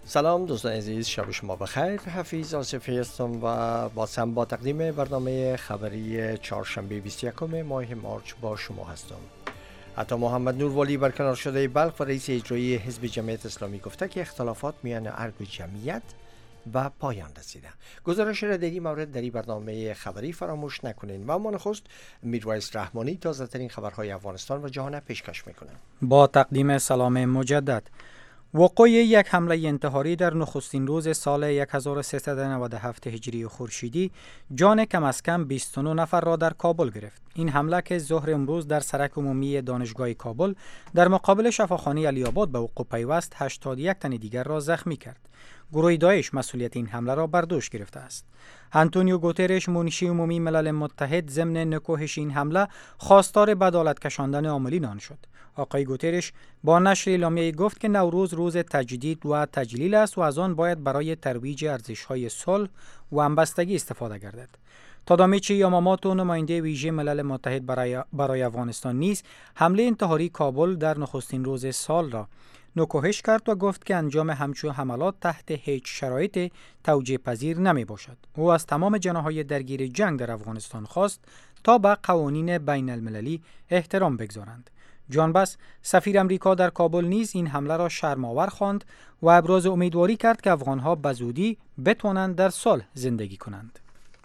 سلام دوستان عزیز، شب شما بخیر. حفیظ آصفی هستم و با تقدیم برنامه خبری چهارشنبه 21 ماه مارچ با شما هستم. عطا محمد نوروالی برکنار شده بلخ و رئیس اجرایی حزب جمعیت اسلامی گفته که اختلافات میان ارگ و جمعیت و پایان رسیده. گزارش را در این مورد در این برنامه خبری فراموش نکنین. و اما نخست میرویس رحمانی تازه ترین خبرهای افغانستان و جهان پیشکش میکنه. با تقدیم سلام مجدد. وقوع یک حمله انتحاری در نخستین روز سال 1397 هجری خورشیدی جان کم از کم 29 نفر را در کابل گرفت. این حمله که ظهر امروز در سرک عمومی دانشگاه کابل در مقابل شفاخانه علی آباد به وقوع پیوست 81 تن دیگر را زخمی کرد. گروه داعش مسئولیت این حمله را بر دوش گرفته است. آنتونیو گوترش منشی عمومی ملل متحد ضمن نکوهش این حمله خواستار به عدالت کشاندن عاملین آن شد. آقای گوترش با نشر اعلامیه گفت که نوروز روز تجدید و تجلیل است و از آن باید برای ترویج ارزش‌های صلح و همبستگی استفاده گردد. تادامیچی یاماماتو نماینده ویژه ملل متحد برای افغانستان نیز حمله انتحاری کابل در نخستین روز سال را نکوهش کرد و گفت که انجام همچون حملات تحت هیچ شرایط توجیه پذیر نمی باشد. او از تمام جناح‌های درگیر جنگ در افغانستان خواست تا به قوانین بین المللی احترام بگذارند. جان بس سفیر امریکا در کابل نیز این حمله را شرم‌آور خواند و ابراز امیدواری کرد که افغان‌ها به زودی بتوانند در صلح زندگی کنند.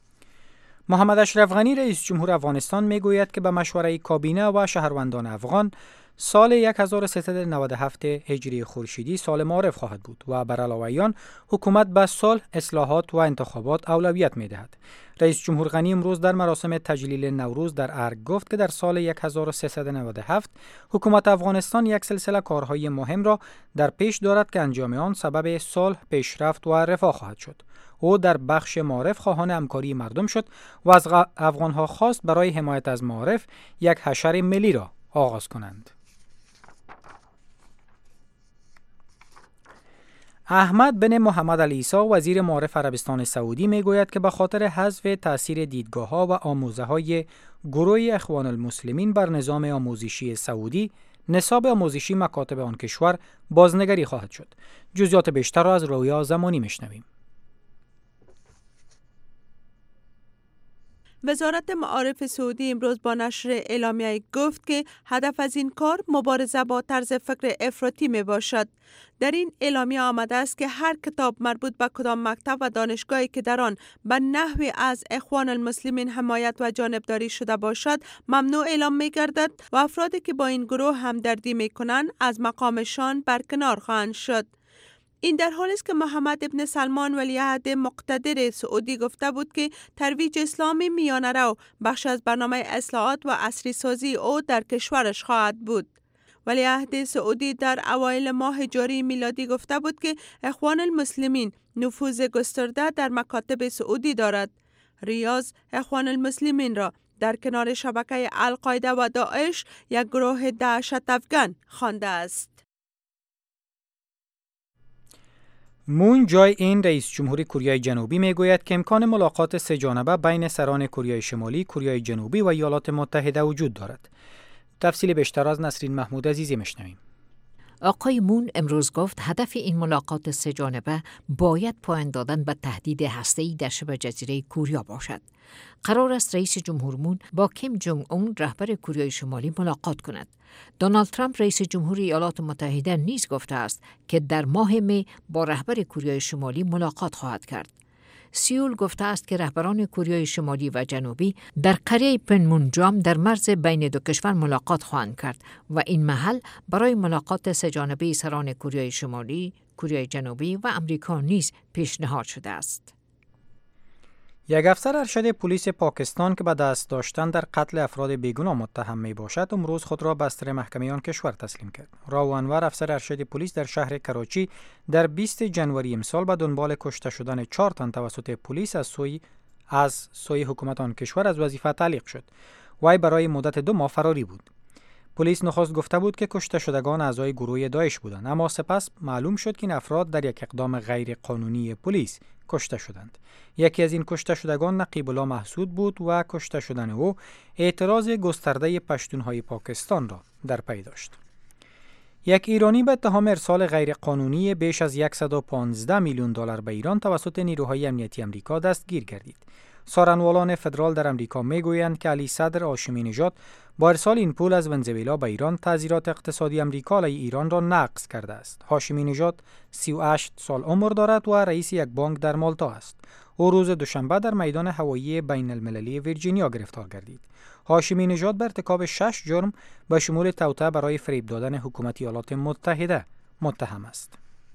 محمد اشرف غنی رئیس جمهور افغانستان میگوید که به مشوره کابینه و شهروندان افغان سال 1397 هجری خورشیدی سال معارف خواهد بود و بر علاوه آن حکومت به صلح، اصلاحات و انتخابات اولویت می‌دهد. رئیس جمهور غنی امروز در مراسم تجلیل نوروز در ارگ گفت که در سال 1397 حکومت افغانستان یک سلسله کارهای مهم را در پیش دارد که انجام آن سبب صلح، پیشرفت و رفاه خواهد شد. او در بخش معارف خواهان همکاری مردم شد و از افغان‌ها خواست برای حمایت از معارف یک حشر ملی را آغاز کنند. احمد بن محمد العیسی وزیر معارف عربستان سعودی میگوید که به خاطر حذف تأثیر دیدگاه‌ها و آموزه‌های گروه اخوان المسلمین بر نظام آموزشی سعودی، نصاب آموزشی مکاتب آن کشور بازنگری خواهد شد. جزئیات بیشتر را از رویا زمانی میشنویم. وزارت معارف سعودی امروز با نشر اعلامیه گفت که هدف از این کار مبارزه با طرز فکر افراطی می باشد. در این اعلامیه آمده است که هر کتاب مربوط به کدام مکتب و دانشگاهی که در آن به نحوی از اخوان المسلمین حمایت و جانبداری شده باشد ممنوع اعلام می گردد و افرادی که با این گروه همدردی می کنند از مقامشان برکنار خواهند شد. این در حالی است که محمد ابن سلمان ولیعهد مقتدر سعودی گفته بود که ترویج اسلام میانه رو بخش از برنامه اصلاحات و عصری سازی او در کشورش خواهد بود. ولیعهد سعودی در اوایل ماه جاری میلادی گفته بود که اخوان المسلمین نفوذ گسترده در مکاتب سعودی دارد. ریاض اخوان المسلمین را در کنار شبکه القاعده و داعش یک گروه دهشت افکن خوانده است. مون جای این رئیس جمهور کره جنوبی میگوید که امکان ملاقات سه جانبه بین سران کره شمالی، کره جنوبی و ایالات متحده وجود دارد. تفصیل بیشتر از نسرین محمود عزیزی میشنویم. آقای مون امروز گفت هدف این ملاقات سه جانبه باید پایان دادن به تهدید هسته‌ای در شبه جزیره کوریا باشد. قرار است رئیس جمهور مون با کیم جونگ اون رهبر کره شمالی ملاقات کند. دونالد ترامپ رئیس جمهور ایالات متحده نیز گفته است که در ماه می با رهبر کره شمالی ملاقات خواهد کرد. سیول گفته است که رهبران کره شمالی و جنوبی در قریه پنمونجام در مرز بین دو کشور ملاقات خواهند کرد و این محل برای ملاقات سه جانبه سران کره شمالی، کره جنوبی و امریکا نیز پیشنهاد شده است. یک افسر ارشد پلیس پاکستان که به دست داشتن در قتل افراد بیگناه متهم می باشد امروز خود را بستر محکمه آن کشور تسلیم کرد. راو انور افسر ارشد پلیس در شهر کراچی در 20 جنوری امسال به دنبال کشته شدن 4 تن توسط پلیس از سوی حکومت آن کشور از وظیفه تعلیق شد. وی برای مدت 2 ماه فراری بود. پلیس نخست گفته بود که کشته شدگان اعضای گروه داعش بودند، اما سپس معلوم شد که این افراد در یک اقدام غیر قانونی پلیس کشته شدند. یکی از این کشته شدگان نقیب الله محسود بود و کشته شدن او اعتراض گسترده پشتونهای پاکستان را در پی داشت. یک ایرانی به اتهام ارسال غیرقانونی بیش از 115 میلیون دلار به ایران توسط نیروهای امنیتی آمریکا دستگیر گردید. سارنوالان فدرال در آمریکا میگویند که علی صدر هاشمی نژاد با ارسال این پول از ونزوئلا به ایران تعزیرات اقتصادی آمریکا علیه ایران را نقض کرده است. هاشمی نژاد 38 سال عمر دارد و رئیس یک بانک در مالتا است. او روز دوشنبه در میدان هوایی بین المللی ویرجینیا گرفتار گردید. هاشمی نژاد به ارتکاب 6 جرم به شمول توطئه برای فریب دادن حکومت ایالات متحده متهم است.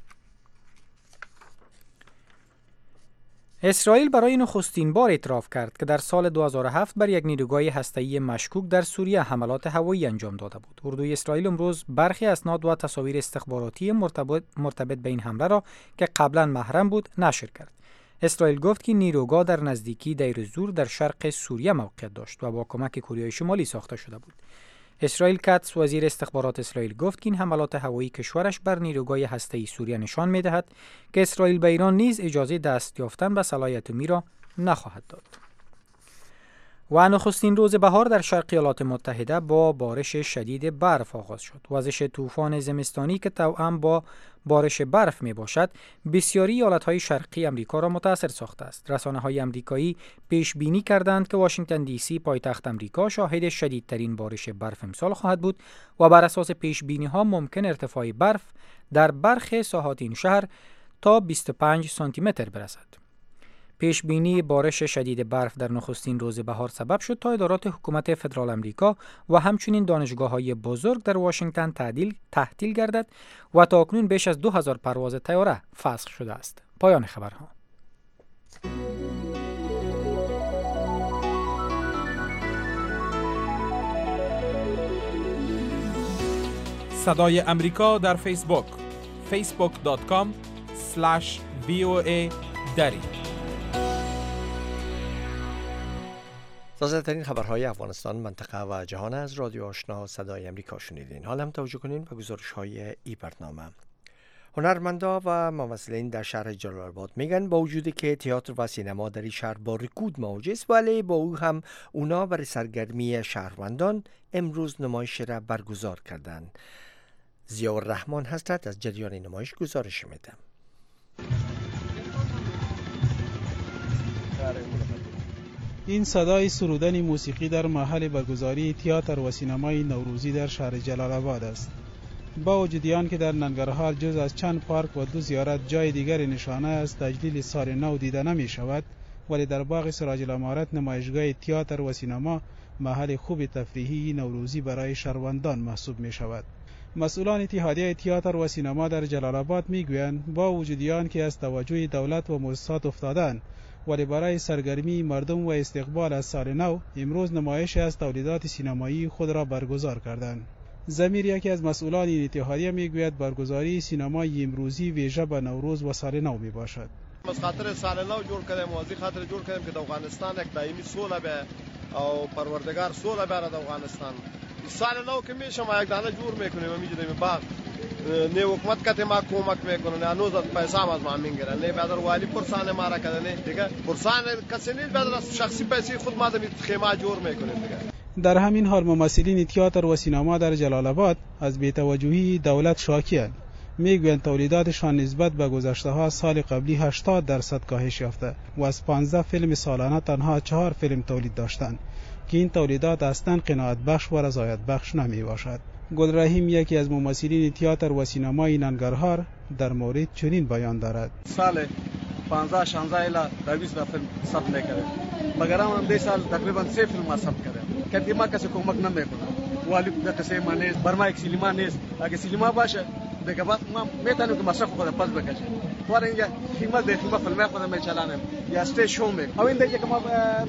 اسرائیل برای نخستین بار اعتراف کرد که در سال 2007 بر یک نیروگاه هسته‌ای مشکوک در سوریه حملات هوایی انجام داده بود. اردوی اسرائیل امروز برخی اسناد و تصاویر استخباراتی مرتبط به این حمله را که قبلا محرم بود نشر کرد. اسرائیل گفت که نیروگاه در نزدیکی دیر زور در شرق سوریه موقعیت داشت و با کمک کره شمالی ساخته شده بود. اسرائیل کاتس وزیر استخبارات اسرائیل گفت که این حملات هوایی کشورش بر نیروگاه هسته‌ای سوریه نشان می‌دهد که اسرائیل به ایران نیز اجازه دست یافتن به سلاح اتمی را نخواهد داد. و نخستین روز بهار در شرق ایالات متحده با بارش شدید برف آغاز شد. وزش طوفان زمستانی که توأم با بارش برف می باشد، بسیاری ایالت‌های شرقی امریکا را متاثر ساخته است. رسانه‌های امریکایی پیش بینی کردند که واشنگتن دی سی پایتخت امریکا شاهد شدیدترین بارش برف امسال خواهد بود و بر اساس پیش بینی‌ها ممکن ارتفاع برف در برخی ساحات این شهر تا 25 سانتی متر برسد. پیش بینی بارش شدید برف در نخستین روز بهار سبب شد تا ادارات حکومت فدرال امریکا و همچنین دانشگاه‌های بزرگ در واشنگتن تعطیل گردد و تاکنون بیش از 2000 پرواز طیاره فسخ شده است. پایان خبرها. صدای امریکا در فیسبوک facebook.com/VOA دری. تازه ترین خبرهای افغانستان، منطقه و جهان از رادیو آشنا صدای امریکا شنیدین. حالا هم توجه کنین به گزارش‌های این برنامه. هنرمندا و ممثلین در شهر جلال آباد میگن با وجودی که تئاتر و سینما در این شهر با رکود مواجه است، ولی با او هم اونا برای سرگرمی شهروندان امروز نمایش را برگزار کردند. ضیاءالرحمن حضرت از جریان نمایش گزارش میده. این صدای سرودن موسیقی در محل برگزاری تئاتر و سینمای نوروزی در شهر جلال آباد است. با وجود آن که در ننگرهار جز از چند پارک و 2 زیارت جای دیگر نشانه از تجلیل سال نو دیده نمی شود، ولی در باغ سراج الامارات نمایشگاه تئاتر و سینما محل خوب تفریحی نوروزی برای شهروندان محسوب می شود. مسئولان اتحادیه تئاتر و سینما در جلال آباد می گویند با وجود آن که از توجه دولت و مؤسسات افتادند، ولی برای سرگرمی مردم و استقبال از سال نو امروز نمایش از تولیدات سینمایی خود را برگزار کردند. ضمیر یکی از مسئولان این اتحادیه میگوید برگزاری سینمای امروزی ویژه به نوروز و سال نو می باشد. از خاطر سال نو جوړ کړم او ځکه خاطر جوړ کړم چې د افغانستان یک دایمي سوله به او پروردگار سوله به د افغانستان سال نو کې میشم یک دانه جوړ میکنم میجدم باغ نه حکومت کته ما کومک میکنه نه نوز پیسې ما از ما میگیره نه بدر والی پرسان ما را کردنه دیگه پرسان کسی نه بدر شخصی پیسې خود ما د خیمه جوړ میکنه دیگه. در همین حال ممثلین تئاتر و سینما در جلال آباد از بی‌توجهی دولت شاکی‌اند. میگویند تولیداتشان نسبت به گذشته‌ها سال قبلی 80% کاهش یافته و از 15 فیلم سالانه تنها 4 فیلم تولید داشتند که این تولیدات اصلاً قناعت بخش و رضایت بخش نمی باشد. گل رحیم یکی از ممثلین تئاتر و سینمای ننگرهار در مورد چنین بیان دارد. سال 15 16 الی 20 فیلم ثبت نکرده، مگر هم این سال تقریبا 3 فیلم ثبت کرده. کدی ما کسی کمک نمیکنه. والی کسی معنی برما یک سینما نیست. اگه سینما باشه دیگه بعد ما میتونیم که مصرف خود پس بکشیم. ولی اینجا خدمت به خدمت فیلم خود میچلانیم یا استیج شو می. او این دیگه که ما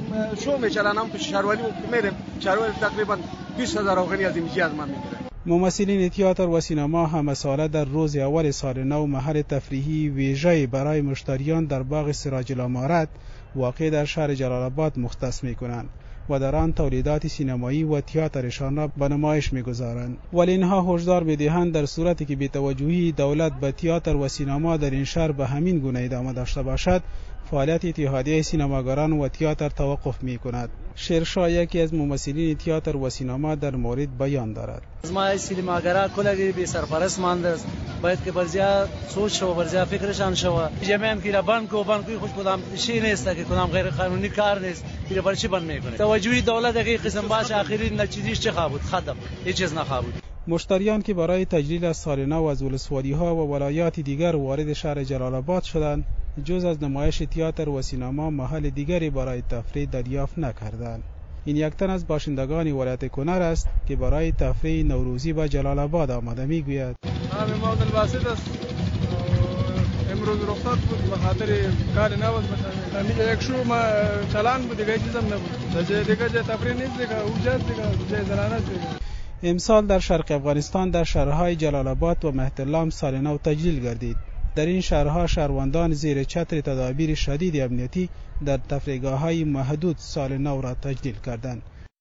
شو میچلانیم تو شهروالی میریم. شهروالی تقریبا 20000 افغانی از امتیاز ما میگیره. ممثلین تئاتر و سینما هم ساله در روز اول سال نو محل تفریحی ویژه‌ای برای مشتریان در باغ سراج الامارات واقع در شهر جلال آباد مختص می‌کنند و در آن تولیدات سینمایی و تئاترشان را به نمایش می‌گذارند. ولی اینها هشدار می‌دهند در صورتی که بی‌توجهی دولت به تئاتر و سینما در این شهر به همین گونه ادامه داشته باشد، فعالیت اتحادیه سینماگران و تئاتر توقف می‌کند. شیرشاه یکی از ممثلین تئاتر و سینما در مورد بیان دارد. از ما سینماگرا کلی بی سرپرست مانده است. باید که برزیا سوچ و برزیا فکرشان شود. جمعیت کی را بانکوی خوش کدام شی نیست که کدام غیر قانونی کار نیست. دیگه برای چی بند میکنه؟ توجهی دولت دیگه قسم باشه آخری نتیجهش چه خواهد؟ ختم. هیچ چیز نخواهد. مشتریان که برای تجلیل از سال نو از ولسوالی‌ها و ولایات دیگر وارد شهر جلال آباد شدند، جز از نمایش تئاتر و سینما محل دیگری برای تفریح دریافت نکردند. این یک تن از باشندگان ولایت کنر است که برای تفریح نوروزی به جلال آباد آمده میگوید. من عبدالباسط است. امروز رخصت بود به خاطر کار نبود. همین یک شو ما چالان بود دیگه چیزم نبود. دیگه جای تفریح نیست دیگه اوجاست دیگه جای زنانه دیگه. امسال در شرق افغانستان در شهرهای جلال آباد و مهترلام سال نو تجلیل گردید. در این شهرها شهروندان زیر چتر تدابیر شدید امنیتی در تفریحگاه‌های محدود سال نو را تجلیل کردند.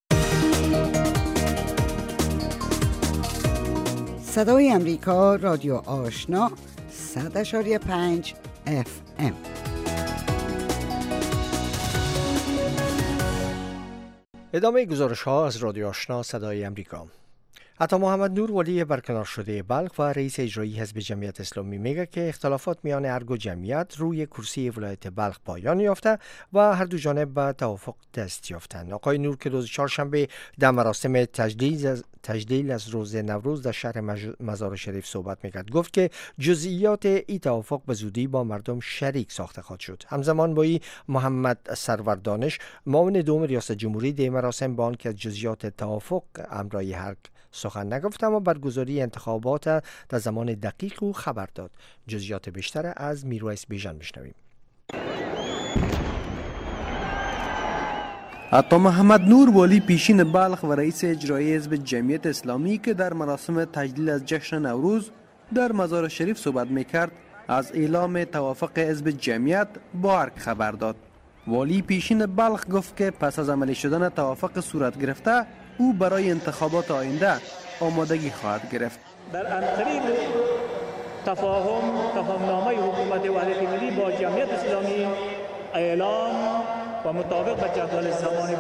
صدای امریکا رادیو آشنا 100.5 FM. ادامه گزارش ها از رادیو آشنا صدای امریکا. عطا محمد نور ولی برکنار شده بلخ و رئیس اجرایی حزب جمعیت اسلامی میگه که اختلافات میان ارگ و جمعیت روی کرسی ولایت بلخ پایان یافته و هر دو جانب به توافق دست یافتند. آقای نور که روز چهارشنبه در مراسم تجلیل از روز نوروز در شهر مزار شریف صحبت میکرد، گفت که جزئیات این توافق به زودی با مردم شریک ساخته خواهد شد. همزمان با این محمد سرور دانش معاون دوم ریاست جمهوری در مراسم با آنکه جزئیات توافق امرای حق سخن نگفت اما برگزاری انتخابات در زمان دقیق او خبر داد. جزئیات بیشتر از میرویس بیژن بشنویم. عطا محمد نور والی پیشین بلخ و رئیس اجرایی حزب جمعیت اسلامی که در مراسم تجلیل از جشن نوروز در مزار شریف صحبت میکرد، از اعلام توافق حزب جمعیت با ارگ خبر داد. والی پیشین بلخ گفت که پس از عملی شدن توافق صورت گرفته او برای انتخابات آینده آمادگی خواهد گرفت. در انقریب تفاهمنامه حکومت وحدت ملی با جمعیت اسلامی اعلام و مطابق به جدول زمانی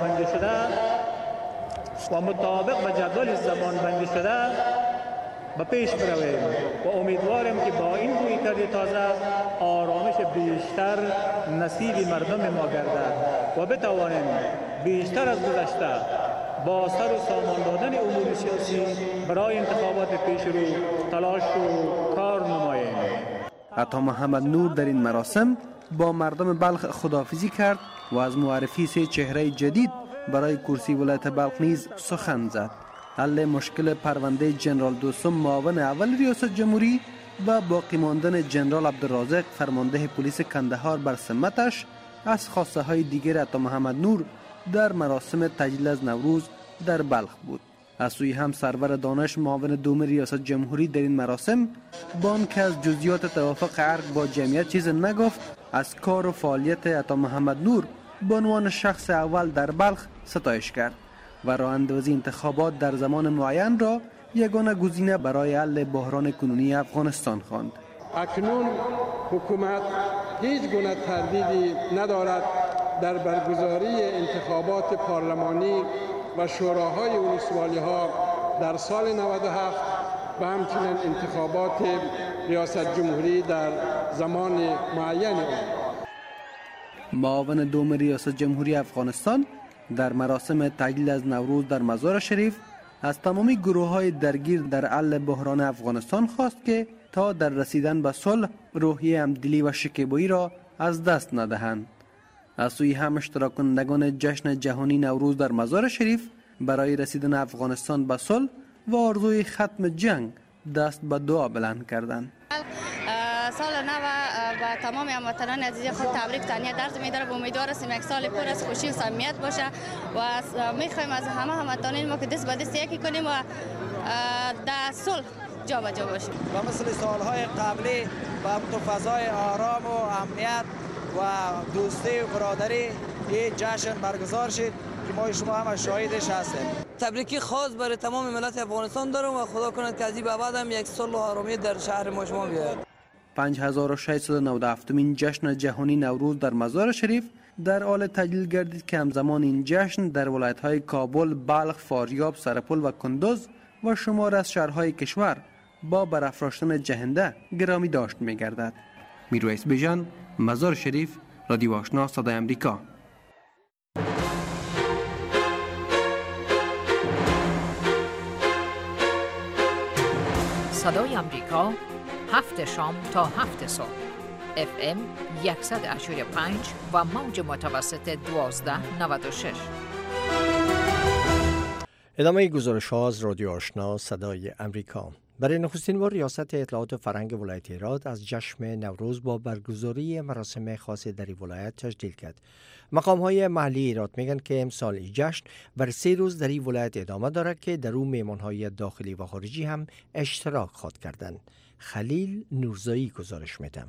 بندی شده به پیش برویم و امیدوارم که با این رویکرد تازه آرامش بیشتر نصیب مردم ما گردد و بتوانیم بیشتر از گذشته با سر و سامان دادن امور سیاسی برای انتخابات پیش رو تلاش و کار نماییم. عطا محمد نور در این مراسم با مردم بلخ خداحافظی کرد و از معرفی سه چهره جدید برای کرسی ولایت بلخ نیز سخن زد. حل مشکل پرونده جنرال دوستم معاون اول ریاست جمهوری و باقی ماندن جنرال عبدالرازق فرمانده پلیس کندهار بر سمتش از خواسته های دیگر عطا محمد نور در مراسم تجلیل از نوروز در بلخ بود. از سوی هم سرور دانش معاون دوم ریاست جمهوری در این مراسم با آنکه از جزئیات توافق ارگ با جمعیت چیز نگفت، از کار و فعالیت عطا محمد نور به عنوان شخص اول در بلخ ستایش کرد و راه اندازی انتخابات در زمان معین را یگانه گزینه برای حل بحران کنونی افغانستان خواند. اکنون حکومت هیچ گونه تردیدی ندارد در برگزاری انتخابات پارلمانی و شوراهای ولسوالی‌ها در سال 97 و همچنین انتخابات ریاست جمهوری در زمان معین آن. معاون دوم ریاست جمهوری افغانستان در مراسم تجلیل از نوروز در مزار شریف از تمامی گروه‌های درگیر در حل بحران افغانستان خواست که تا در رسیدن به صلح روحیه همدلی و شکیبایی را از دست ندهند. از سوی هم اشتراک کنندگان جشن جهانی نوروز در مزار شریف برای رسیدن افغانستان به صلح و آرزوی ختم جنگ دست به دعا بلند کردند. سال نو و تمام هموطنان عزیز خود تبریک تهنیت عرض می‌دارم. امیدوار هستیم یک سال پر از خوشی و صمیمیت باشه و می‌خوایم از همه هموطنان ما که دست به دست یکی کنیم و در صلح جا به جا باشیم و مثل سالهای قبلی و فضای آرام و امنیت و دوستی و برادری این جشن برگزار شد که ما شما هم شاهدش هستیم. تبریکی خاص برای تمام ملت افغانستان دارم و خدا کند که از این به بعد هم یک صلح و آرامی در شهر ما شما بیاید. 5697مین جشن جهانی نوروز در مزار شریف در حال تجلیل گردید که همزمان این جشن در ولایت‌های کابل، بلخ، فاریاب، سرپل و کندوز و شمار از شهرهای کشور با برافراشتن جهنده گرامی داشت می‌گردد. میرویس بیژن، مزار شریف، رادیو آشنا صدای امریکا. صدای امریکا 7 شام تا 7 صبح FM 100.5 و موج متوسط 1296. ادامه گزارش ها از رادیو آشنا صدای امریکا. برای نخستین بار ریاست اطلاعات و فرهنگ ولایت هرات از جشن نوروز با برگزاری مراسم خاص در این ولایت تجلیل کرد. مقام های محلی هرات میگن که امسال این جشن بر 3 روز در این ولایت ادامه دارد که در او مهمان های داخلی و خارجی هم اشتراک خواهد کردند. خلیل نورزایی گزارش میدم.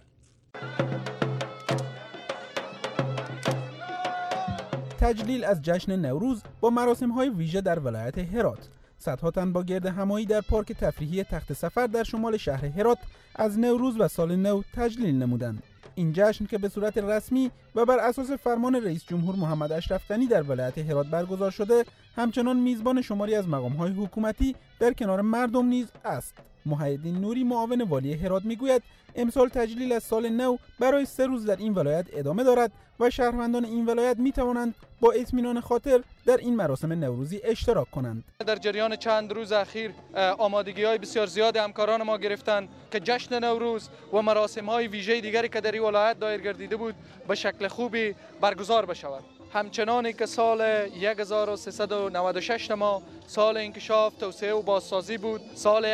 تجلیل از جشن نوروز با مراسم‌های ویژه در ولایت هرات. صدها تن با گرد همایی در پارک تفریحی تخت سفر در شمال شهر هرات از نوروز و سال نو تجلیل نمودند. این جشن که به صورت رسمی و بر اساس فرمان رئیس جمهور محمد اشرف غنی در ولایت هرات برگزار شده، همچنان میزبان شماری از مقام‌های حکومتی در کنار مردم نیز است. محیدین نوری معاون والی هرات میگوید امسال تجلیل از سال نو برای 3 روز در این ولایت ادامه دارد و شهروندان این ولایت می توانند با اطمینان خاطر در این مراسم نوروزی اشتراک کنند. در جریان چند روز اخیر آمادگی‌های بسیار زیاد همکاران ما گرفتند که جشن نوروز و مراسم‌های ویژه دیگری که در این ولایت دایر گردیده بود به شکل خوبی برگزار بشود. همچنانی که سال 1396 ما سال انکشاف، توسعه و بازسازی بود، سال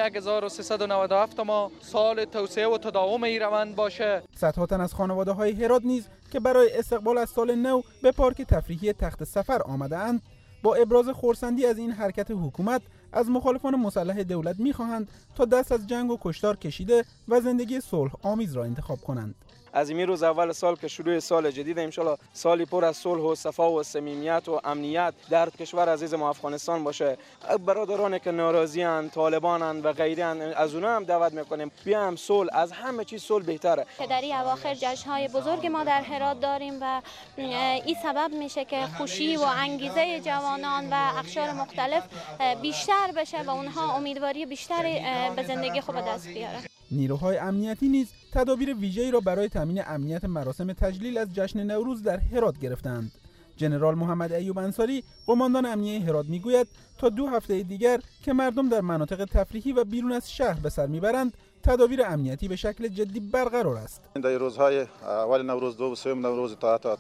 1397 ما سال توسعه و تداوم این روند باشه. صدها تن از خانواده‌های هرات نیز که برای استقبال از سال نو به پارک تفریحی تخت سفر آمده‌اند، با ابراز خرسندی از این حرکت حکومت از مخالفان مسلح دولت می‌خواهند تا دست از جنگ و کشتار کشیده و زندگی صلح آمیز را انتخاب کنند. از این روز اول سال که شروع سال جدید، انشالله سالی پر از صلح و صفا و صمیمیت و امنیت در کشور عزیز ما افغانستان باشه. برادرانی که ناراضی اند، طالبان اند و غیره اند، از اونها هم دعوت میکنیم بیام صلح، از همه چیز صلح بهتره. در این اواخر جشن‌های بزرگ ما در هرات داریم و این سبب میشه که خوشی و انگیزه جوانان و اقشار مختلف بیشتر بشه و اونها امیدواری بیشتری به زندگی خوب دست بیارن. نیروهای امنیتی نیز تدابیر ویژه‌ای را برای تامین امنیت مراسم تجلیل از جشن نوروز در هرات گرفتند. ژنرال محمد ایوب انصاری، قماندان امنیه هرات میگوید تا 2 هفته دیگر که مردم در مناطق تفریحی و بیرون از شهر به سر میبرند، تدابیر امنیتی به شکل جدی برقرار است. در روزهای اول نوروز، 2 و 3 نوروز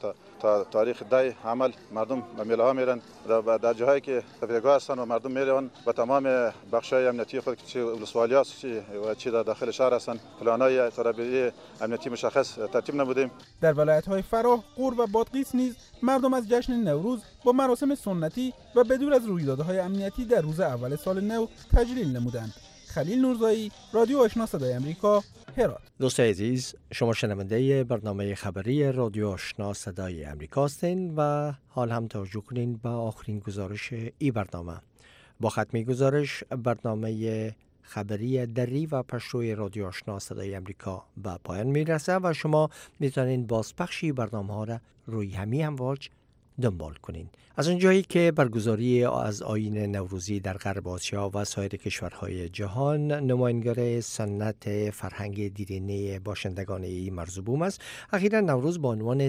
تا تاریخ 10 عمل مردم به میله ها میرن، در جاهایی که تفریحگاه هستند و مردم میروند و تمام بخش‌های امنیتی خود که ولسوالی است و چی در داخل شهر هستند، پلان‌های تدابیری امنیتی مشخص ترتیب نمودیم. در ولایت‌های فراه، غور و بادغیس نیز مردم از جشن نوروز با مراسم سنتی و بدور از رویدادهای امنیتی در روز اول سال نو تجلیل نمودند. خلیل نورزایی، رادیو آشنا صدای امریکا، هرات. دوستان عزیز، شما شنونده برنامه خبری رادیو آشنا صدای امریکا هستین و حال هم توجه کنین به آخرین گزارش این برنامه. با ختمی گزارش برنامه خبری دری و پشتوی رادیو آشنا صدای امریکا به پایان میرسه و شما میتونین بازپخشی برنامه ها را روی همین امواج دنبال کنین. از اونجایی که برگزاری از آیین نوروزی در غرب آسیا و سایر کشورهای جهان نمایانگر سنت فرهنگ دیرینه باشندگان این مرزبوم است، اخیراً نوروز با عنوان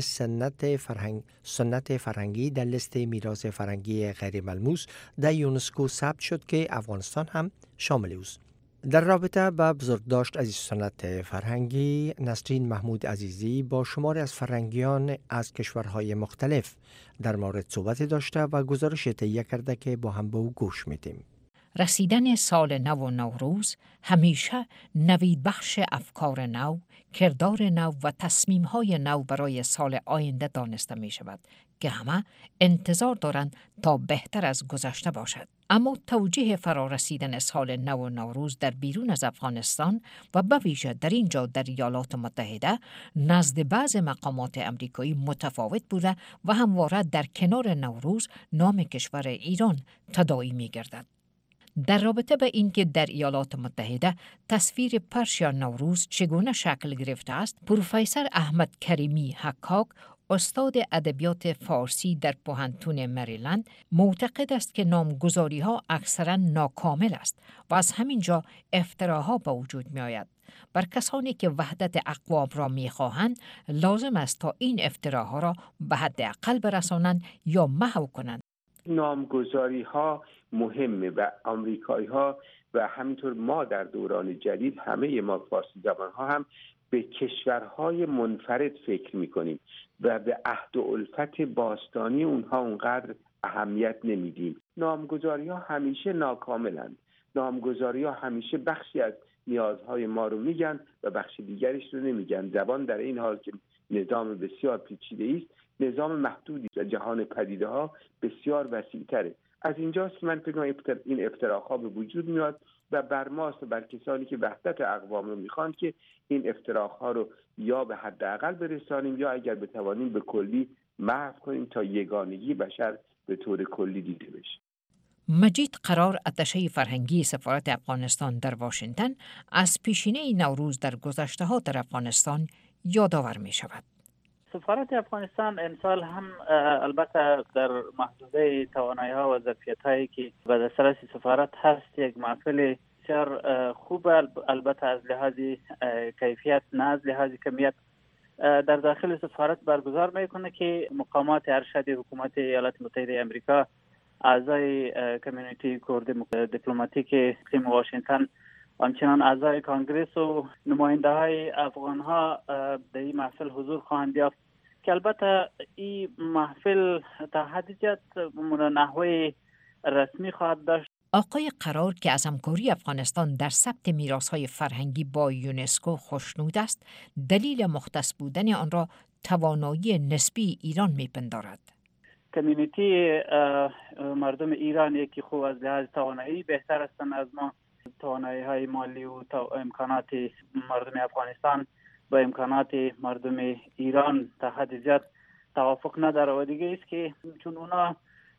سنت فرهنگی در لیست میراث فرهنگی غیر ملموس در یونسکو ثبت شد که افغانستان هم شامل است. در رابطه با بزرگداشت از سنت فرهنگی، نسرین محمود عزیزی با شماری از فرهنگیان از کشورهای مختلف در مورد صحبت داشته و گزارش تهیه کرده که با هم به او گوش میدیم. رسیدن سال نو و نوروز همیشه نوید بخش افکار نو، کردار نو و تصمیم‌های نو برای سال آینده دانسته می شود که همه انتظار دارند تا بهتر از گذشته باشد. اما توجیه فرارسیدن سال نو و نوروز در بیرون از افغانستان و به ویژه در اینجا در ایالات متحده نزد بعض مقامات امریکایی متفاوت بوده و همواره در کنار نوروز نام کشور ایران تداعی می گردد. در رابطه به اینکه در ایالات متحده تصویر پرشیا نوروز چگونه شکل گرفته است، پروفسور احمد کریمی حکاک، استاد ادبیات فارسی در پوهنتون مریلند، معتقد است که نامگذاری‌ها اکثراً ناکامل است و از همینجا افتراها به وجود می‌آید. بر کسانی که وحدت اقوام را می‌خواهند لازم است تا این افتراها را به حداقل برسانند یا محو کنند. نامگذاری‌ها مهمه و آمریکایی‌ها و همینطور ما در دوران جدید همه ما فارسی زبان‌ها هم به کشورهای منفرد فکر می‌کنیم و به عهد و الفت باستانی اونها اونقدر اهمیت نمیدیم. نامگذاری‌ها همیشه ناکاملند. نامگذاری‌ها همیشه بخشی از نیازهای ما رو میگن و بخش دیگریش رو نمیگن. زبان در این حال که نظام بسیار پیچیده است، نظام محدودی است و جهان پدیده‌ها بسیار وسیع‌تره. از اینجاست که من فکر می‌کنم این افتراها به وجود میاد و بر ماست و بر کسانی که وحدت اقوام رو میخوان که این افتراها رو یا به حداقل برسانیم یا اگر بتوانیم به کلی محو کنیم تا یگانگی بشر به طور کلی دیده بشه. مجید قرار، اتشه فرهنگی سفارت افغانستان در واشنگتن، از پیشینه نوروز در گذشته‌ها در افغانستان یادآور می شود. سفارت افغانستان امسال هم البته در محدوده توانایی‌ها و ظرفیت‌هایی که به دسترس سفارت هست یک محفل بسیار خوب، البته از لحاظ کیفیت نه از لحاظ کمیت، در داخل سفارت برگزار میکنه که مقامات ارشد حکومت ایالات متحده آمریکا، اعضای کمیونیتی کرد دیپلماتیک اقلیم واشنگتن، همچنان اعضای کانگرس و نماینده‌های افغان‌ها در این محفل حضور خواهند یافت که البته این محفل تا حدی زیاد نحوه رسمی خواهد داشت. آقای قرار که از همکاری افغانستان در ثبت میراث‌های فرهنگی با یونسکو خوشنود است، دلیل مختص بودن آن را توانایی نسبی ایران می‌پندارد. کمیونیتی مردم ایران یکی خوب از لحاظ توانایی بهتر هستند از ما. توانایی‌های مالی و امکانات مردم افغانستان با امکانات مردم ایران تا حد زیاد توافق نداره و دیگه است که چون اونا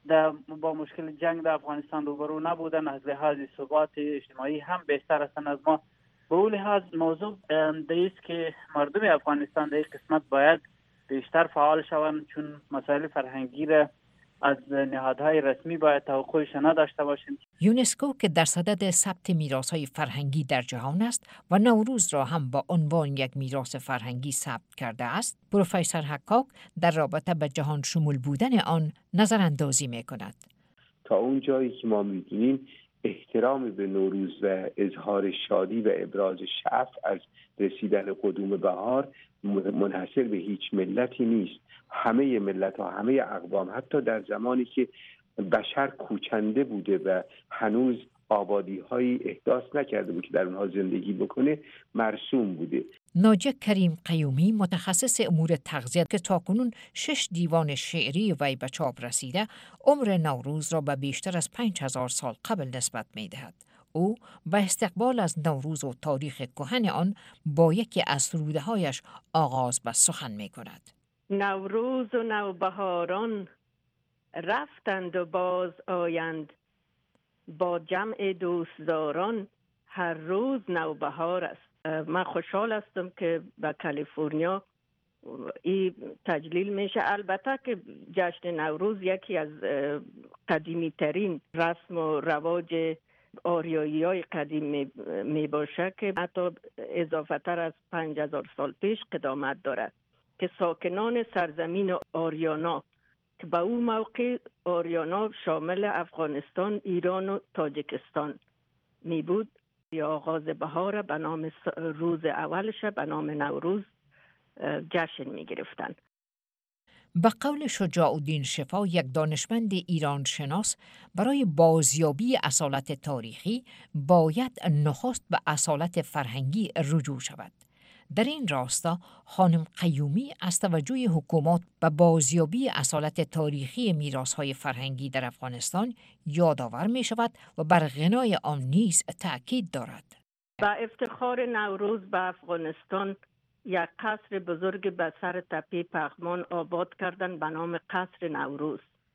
با مشکل جنگ در افغانستان روبرو نبودن، از لحاظ ثبات اجتماعی هم بهتر هستند از ما. به اون لحاظ موضوع است که مردم افغانستان در این قسمت باید بیشتر فعال شوند، چون مسائل فرهنگی را از نهادهای رسمی باید توقعش نداشته باشیم. یونسکو که در صدد ثبت میراث‌های فرهنگی در جهان است و نوروز را هم با عنوان یک میراث فرهنگی ثبت کرده است، پروفسور حکاک در رابطه به جهان شمول بودن آن نظراندازی می‌کند. تا اون جایی که ما می‌دونیم احترام به نوروز و اظهار شادی و ابراز شعف از رسیدن قدوم بهار منحصر به هیچ ملتی نیست. همه ملت‌ها، همه اقوام، حتی در زمانی که بشر کوچنده بوده و هنوز آبادی‌هایی احداث نکرده بود که در اونها زندگی بکنه، مرسوم بوده. ناجی کریم قیومی، متخصص امور تغذیه که تاکنون 6 دیوان شعری وی به چاپ رسیده، عمر نوروز را به بیشتر از 5000 سال قبل نسبت می‌دهد. او به استقبال از نوروز و تاریخ کهن آن با یکی از سروده‌هایش آغاز به سخن می‌کند. نوروز و نوبهاران رفتند و باز آیند، با جمع دوستداران هر روز نوبهار است. من خوشحال هستم که به کالیفرنیا این تجلیل میشه. البته که جشن نوروز یکی از قدیمی ترین رسم و رواج آریایی های قدیم می باشه که حتی اضافه تر از 5000 سال پیش قدامت دارد، که ساکنان سرزمین آریانا که به اون موقع آریانا شامل افغانستان، ایران و تاجیکستان می بود، یا آغاز بهار به نام روز اولش به نام نوروز جشن می گرفتن. به قول شجاع الدین شفا، یک دانشمند ایران شناس، برای بازیابی اصالت تاریخی باید نخست به اصالت فرهنگی رجوع شود. در این راستا خانم قیومی از توجه حکومت به بازیابی اصالت تاریخی میراث‌های فرهنگی در افغانستان یادآور می شود و بر غنای آن نیز تأکید دارد. با افتخار نوروز به افغانستان یک قصر بزرگ به سر تپه پغمان آباد کردن به نام قصر نوروز.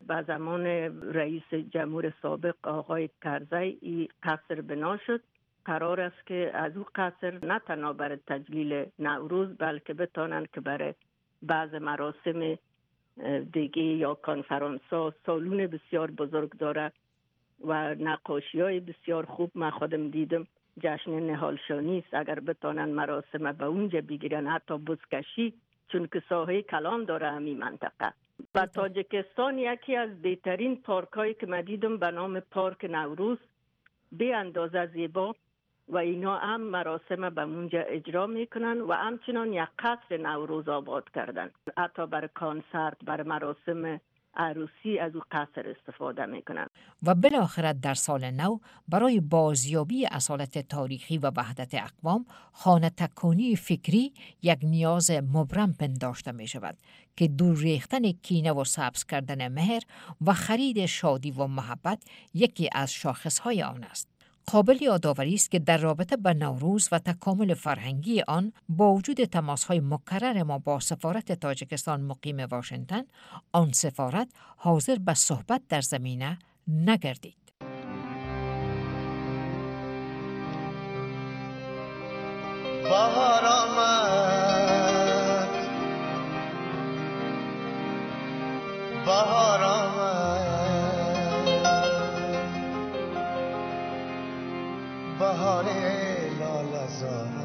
به زمان رئیس جمهور سابق آقای کرزی این قصر بنا شد. قرار است که از او قصر نه تنها برای تجلیل نوروز بلکه بتانند که برای بعض مراسم دیگه یا کنفرانس ها سالون بسیار بزرگ داره و نقاشی های بسیار خوب. من خودم دیدم جشن نهالشانی است، اگر بتانن مراسم به اونجا بگیرن، حتی بزکشی، چون که ساحه کلان داره همین منطقه. و تاجیکستان یکی از بهترین پارک هایی که من دیدم به نام پارک نوروز، به اندازه زیبا و اینا هم مراسم به اونجا اجرا میکنن و همچنان یک قصر نوروز آباد کردن، حتی برای کنسرت، برای مراسم عروسی از او قصر استفاده میکنن. و بالاخره در سال نو برای بازیابی اصالت تاریخی و وحدت اقوام، خانه تکانی فکری یک نیاز مبرم پنداشته می شود که دور ریختن کینه و سبز کردن مهر و خرید شادی و محبت یکی از شاخصهای آن است. قابل یادآوری است که در رابطه با نوروز و تکامل فرهنگی آن، با وجود تماس‌های مکرر ما با سفارت تاجیکستان مقیم واشنگتن، آن سفارت حاضر به صحبت در زمینه نگردید. بهار آمد، بهار آمد، بهار لاله‌زار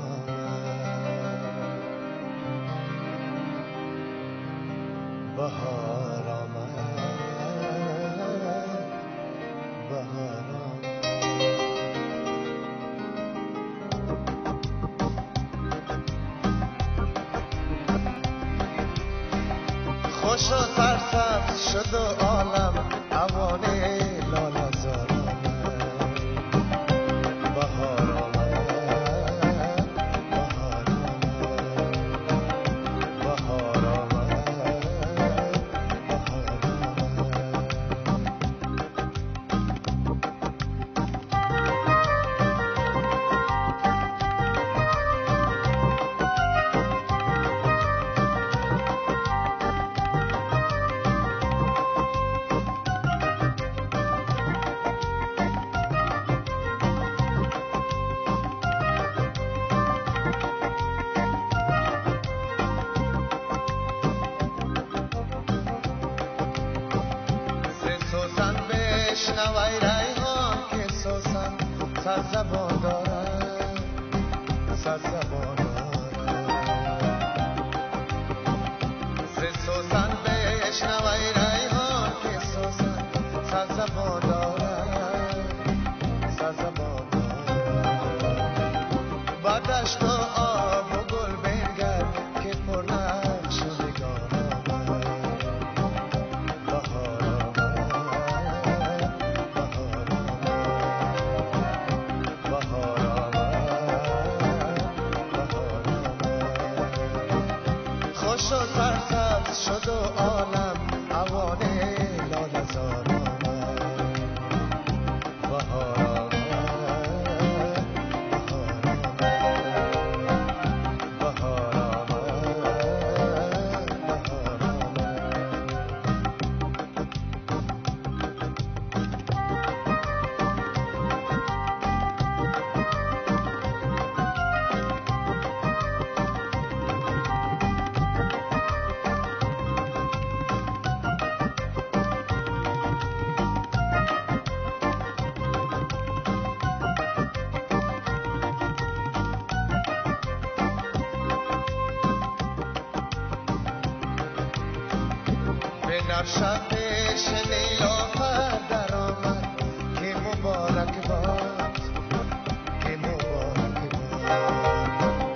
آمد، بهار آمد، بهار آمد. خوش و سرسبز شد و عالم اوان لاله‌زار نوای ریحان که سوسن سرزبان دارد، سرزبان دارد. ز سوسن بشنوای ریحان که سوسن سرزبان دارد، سرزبان دارد. با دشت و آب و گل بنگر که پرنقش و نگاه شد و عالم اوان لاله‌زار آمد، بهار آمد، بهار آمد، بهار شب نیلوفر در آمد که مبارک باد، که مبارک باد.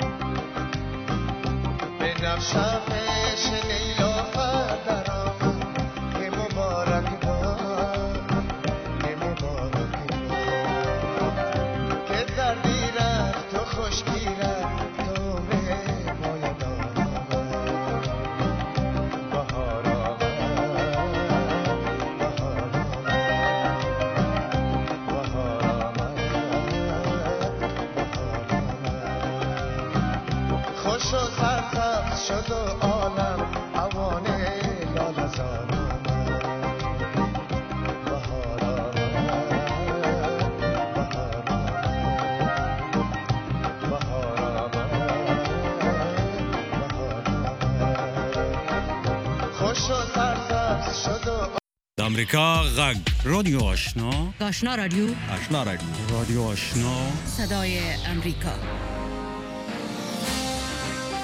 به نفشش نیلوفر در آمد که مبارک باد، که مبارک باد. که دردی رفت و خشکی رفت تو به مایدان خوش و سرسبز شد و عالم اوان لاله‌زار آمد، شد سرسبز شد و امریکا غږ رادیو آشنا آشنا رادیو رادیو آشنا صدای امریکا